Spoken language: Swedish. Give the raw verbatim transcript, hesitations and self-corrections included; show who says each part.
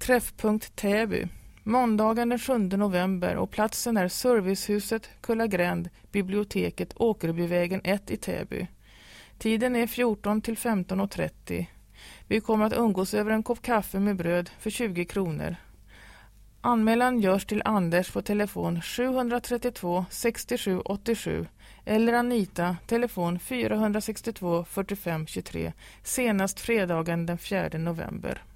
Speaker 1: Träffpunkt Täby. Måndagen den sjunde november och platsen är Servicehuset Kullagränd, biblioteket Åkerbyvägen ett i Täby. Tiden är fjorton till femton och trettio. Vi kommer att umgås över en kopp kaffe med bröd för tjugo kronor. Anmälan görs till Anders på telefon sju tre två sex sju åtta sju eller Anita telefon fyra sex två fyrtiofem tjugotre senast fredagen den fjärde november.